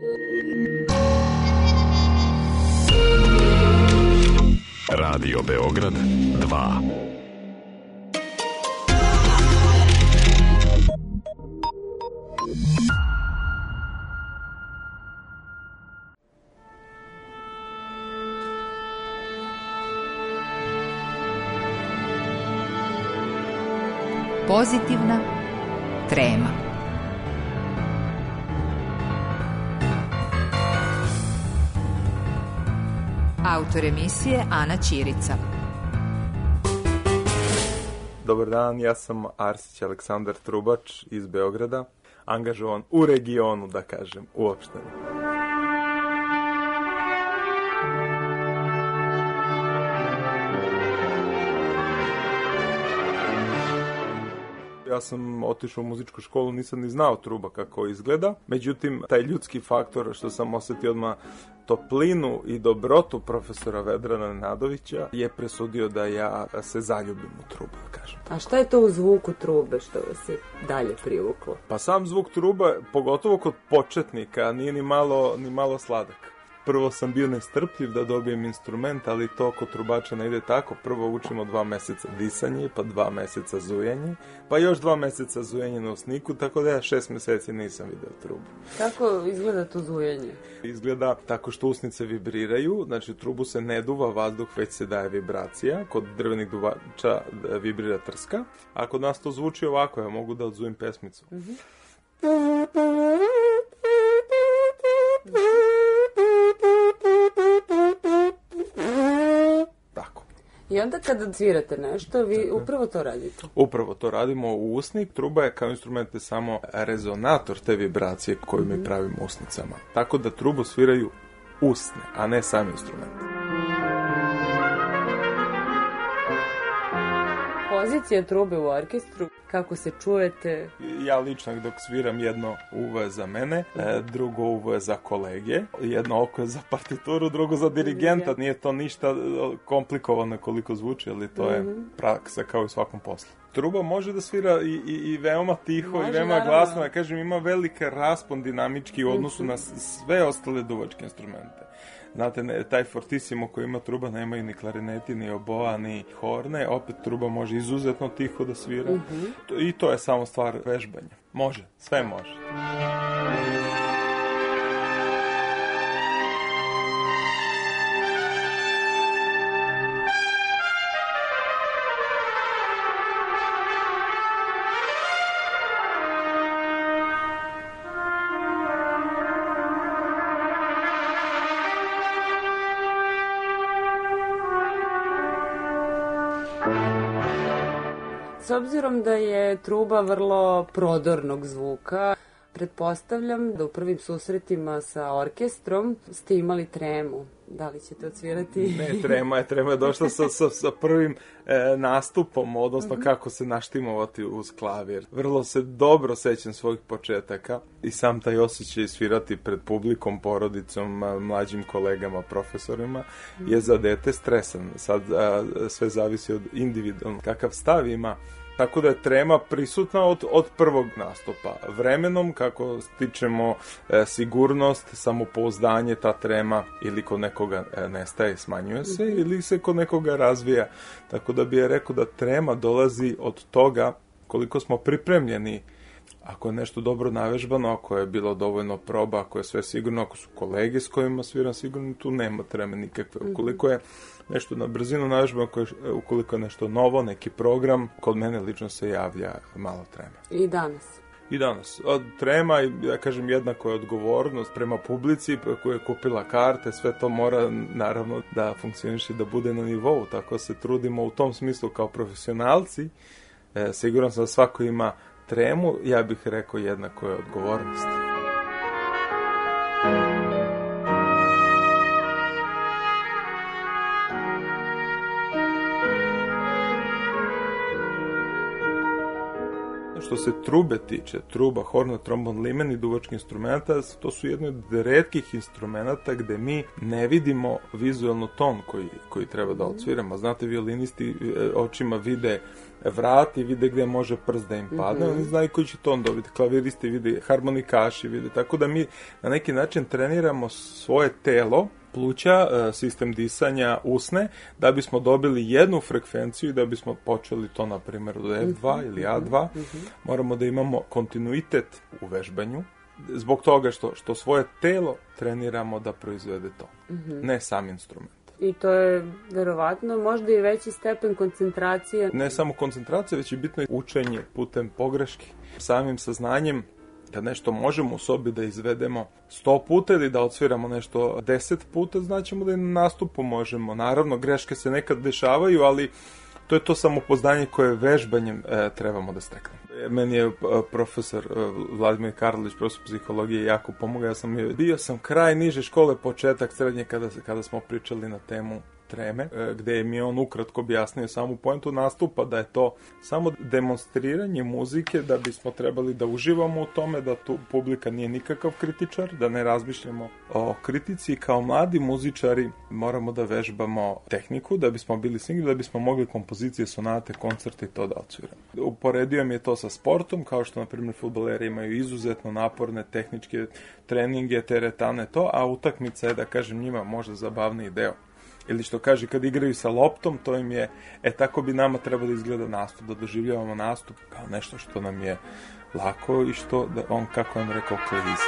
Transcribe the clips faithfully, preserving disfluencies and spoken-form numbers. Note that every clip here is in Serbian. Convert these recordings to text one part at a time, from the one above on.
Radio Beograd dva. Pozitivna trema. Autor emisije Ana Ćirica. Dobar dan, ja sam Arsić Aleksandar Trubač iz Beograda, angažovan u regionu, da kažem, uopšte. Ja sam otišao u muzičku školu, nisam ni znao truba kako izgleda. Međutim, taj ljudski faktor što sam osetio odmah toplinu i dobrotu profesora Vedrana Nenadovića je presudio da ja se zaljubim u trubu, da kažem. A šta je to u zvuku trube što vas je dalje privuklo? Pa sam zvuk truba, pogotovo kod početnika, nije ni malo, ni malo sladak. Prvo sam bio nestrpljiv da dobijem instrument, ali to kod trubača ne ide tako. Prvo učimo dva meseca disanje, pa dva meseca zujanje, pa još dva meseca zujanje na usniku, tako da ja šest meseci nisam video trubu. Kako izgleda to zujanje? Izgleda tako što usnice vibriraju, znači trubu se ne duva vazduh, već se daje vibracija. Kod drvenih duvača vibrira trska, a kod nas to zvuči ovako, ja mogu da odzujem pesmicu. Mm-hmm. Tako. I onda kada svirate nešto, vi upravo to radite? Upravo to radimo u usnik. Truba je kao instrument samo rezonator te vibracije koju mi pravimo usnicama. Tako da trubu sviraju usne, a ne sam instrument. Pozicija trube u orkestru, kako se čujete? Ja lično dok sviram, jedno uvo je za mene, drugo uvo je za kolege, jedno oko je za partituru, drugo za dirigenta. Nije to ništa komplikovano koliko zvuči, ali to je praksa kao i u svakom poslu. Truba može da svira i, i, i veoma tiho, može, i veoma naravno glasno, ja kažem, ima velike raspon dinamički u odnosu na sve ostale duvačke instrumente. Znate, ne, taj fortissimo koji ima truba nemaju ni klarineti, ni oboa, ni horne, opet truba može izuzetno tiho da svira. Uh-huh. I to je samo stvar vežbanja. Može, sve može. S obzirom da je truba vrlo prodornog zvuka, pretpostavljam da u prvim susretima sa orkestrom ste imali tremu. Da li ćete odsvirati? Ne, trema je, trema je došla sa, sa, sa prvim e, nastupom, odnosno mm-hmm. kako se naštimovati uz klavir. Vrlo se dobro sećam svojih početaka i sam taj osjećaj svirati pred publikom, porodicom, mlađim kolegama, profesorima, mm-hmm. je za dete stresan. Sad a, sve zavisi od individualnog kakav stav ima. Tako da je trema prisutna od, od prvog nastupa. Vremenom, kako stičemo e, sigurnost, samopouzdanje, ta trema ili kod nekoga e, nestaje, smanjuje se, mm-hmm. ili se kod nekoga razvija. Tako da bi je rekao da trema dolazi od toga koliko smo pripremljeni. Ako je nešto dobro navežbano, ako je bilo dovoljno proba, ako je sve sigurno, ako su kolege s kojima sviram sigurno, tu nema treme nikakve. Ukoliko je nešto na brzinu navežbano, ukoliko je nešto novo, neki program, kod mene lično se javlja malo treme. I danas? I danas. Od trema, ja kažem, jednako je odgovornost prema publici koja je kupila karte, sve to mora naravno da funkcioniše, da bude na nivou, tako se trudimo u tom smislu kao profesionalci. E, siguran sam da svako ima tremu, ja bih rekao jednako je odgovornost. Što se trube tiče, truba, horna, trombon, limen i duvački instrumenta, to su jedni od retkih instrumenta gde mi ne vidimo vizualno ton koji, koji treba da odsviramo. Znate, violinisti očima vide vrat i vide gde može prst da im padne, mm-hmm. oni znaju koji će ton dobiti, klaviristi vide, harmonikaši vide, tako da mi na neki način treniramo svoje telo, pluća, sistem disanja, usne, da bismo dobili jednu frekvenciju i da bismo počeli to, na primjer, od F dva mm-hmm. ili A dva. Mm-hmm. Moramo da imamo kontinuitet u vežbanju, zbog toga što, što svoje telo treniramo da proizvede to, mm-hmm. ne sam instrument. I to je verovatno možda i veći stepen koncentracije. Ne samo koncentracija, već je bitno učenje putem pogreški. Samim saznanjem da nešto možemo u sobi da izvedemo sto puta ili da odsviramo nešto deset puta, znaćemo da i na nastupu možemo. Naravno, greške se nekad dešavaju, ali to je to samopoznanje koje vežbanjem e, trebamo da steknemo. Meni je profesor e, Vladimir Karlović, profesor psihologije, jako pomogao. Ja sam bio sam kraj niže škole, početak srednje, kada, kada smo pričali na temu treme, gde mi je on ukratko objasnio samu poentu nastupa, da je to samo demonstriranje muzike, da bismo trebali da uživamo u tome, da tu publika nije nikakav kritičar, da ne razmišljamo o kritici. Kao mladi muzičari moramo da vežbamo tehniku, da bismo bili singli, da bismo mogli kompozicije, sonate, koncerte i to da odsviramo. Uporedio mi je to sa sportom, kao što, na primjer, fudbaleri imaju izuzetno naporne tehničke treninge, teretane, to, a utakmica je, da kažem, njima možda zabavniji deo. Ili što kaže, kad igraju sa loptom, to im je, e tako bi nama trebalo da izgleda nastup, da doživljavamo nastup kao nešto što nam je lako i što, da on, kako je on rekao, klizi.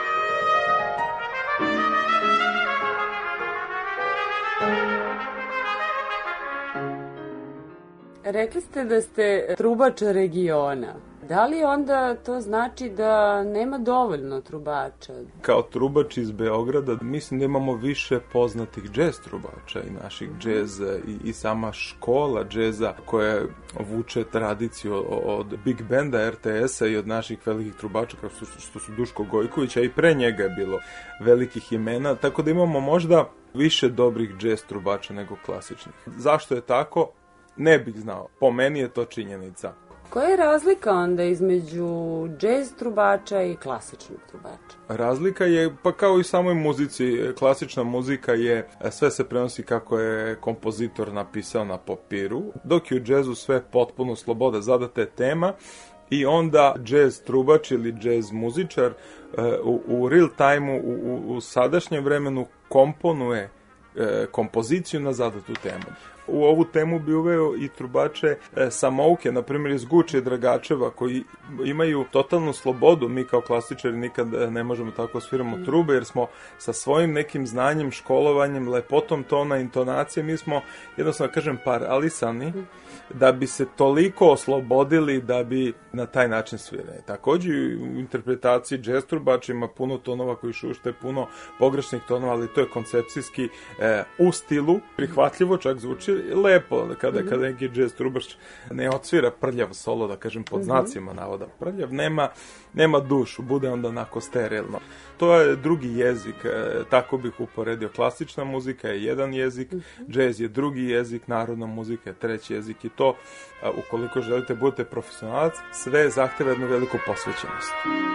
Rekli ste da ste trubač regiona. Da li onda to znači da nema dovoljno trubača? Kao trubač iz Beograda, mislim da imamo više poznatih džez trubača i naših džeza i, i sama škola džeza koja vuče tradiciju od Big Benda, R T S-a i od naših velikih trubača kao što, što su Duško Gojković, a i pre njega je bilo velikih imena, tako da imamo možda više dobrih džez trubača nego klasičnih. Zašto je tako? Ne bih znao. Po meni je to činjenica. Koja je razlika onda između džez trubača i klasičnog trubača? Razlika je, pa kao i samoj muzici, klasična muzika je, sve se prenosi kako je kompozitor napisao na papiru, dok je u džezu sve potpuno sloboda, zadata je tema i onda džez trubač ili džez muzičar u, u real time-u, u, u sadašnjem vremenu komponuje kompoziciju na zadatu temu. U ovu temu bi uveo i trubače e, samouke, na primjer iz Guče i Dragačeva, koji imaju totalnu slobodu. Mi kao klasičari nikad ne možemo tako sviramo trube, jer smo sa svojim nekim znanjem, školovanjem, lepotom tona, intonacije, mi smo, jednostavno kažem, paralisani, da bi se toliko oslobodili da bi na taj način svirali. Također u interpretaciji džez trubača ima puno tonova koji šušte, puno pogrešnih tonova, ali to je koncepcijski e, u stilu, prihvatljivo, čak zvuči lepo, kada, mm-hmm. kada neki džez trubač ne odsvira prljav solo, da kažem pod znacima navoda prljav, nema, nema dušu, bude onda onako sterilno. To je drugi jezik, e, tako bih uporedio. Klasična muzika je jedan jezik, mm-hmm. džez je drugi jezik, narodna muzika je treći jezik i to, a, ukoliko želite budete profesionalac, sve zahteva jednu veliku posvećenost.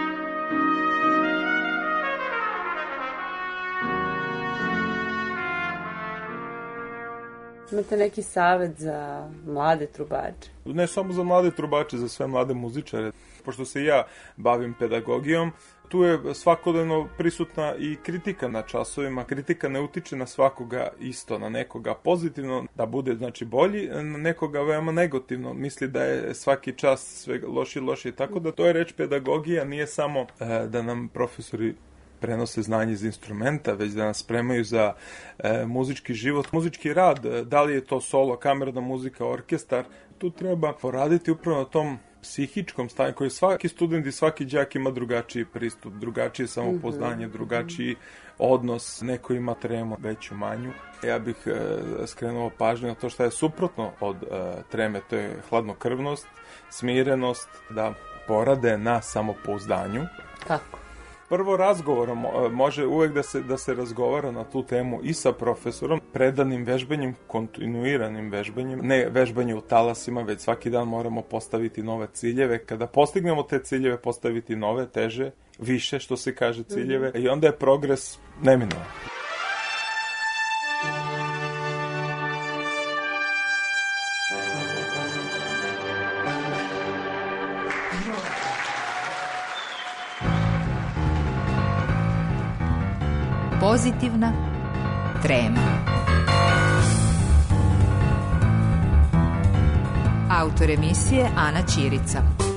Imate neki savjet za mlade trubače? Ne samo za mlade trubače, za sve mlade muzičare. Pošto se ja bavim pedagogijom, tu je svakodnevno prisutna i kritika na časovima. Kritika ne utiče na svakoga isto, na nekoga pozitivno, da bude znači bolji, na nekoga veoma negativno. Misli da je svaki čas sve loši, loši. Tako da to je reč pedagogija, nije samo e, da nam profesori prenose znanje iz instrumenta, već da nas spremaju za e, muzički život, muzički rad, da li je to solo, kamerna muzika, orkestar. Tu treba poraditi upravo na tom psihičkom stanju, koji svaki student i svaki đak ima drugačiji pristup, drugačije samopoznanje, drugačiji odnos, neko ima tremu, veću, manju. Ja bih e, skrenuo pažnju na to što je suprotno od e, treme, to je hladnokrvnost, smirenost, da porade na samopouzdanju. Kako? Prvo razgovorom, može uvek da se, da se razgovara na tu temu i sa profesorom, predanim vežbanjem, kontinuiranim vežbanjem, ne vežbanje u talasima, već svaki dan moramo postaviti nove ciljeve. Kada postignemo te ciljeve, postaviti nove, teže, više, što se kaže, ciljeve, mm-hmm. i onda je progres neminovan. Pozitivna trema. Autor emisije Ana Ćirica.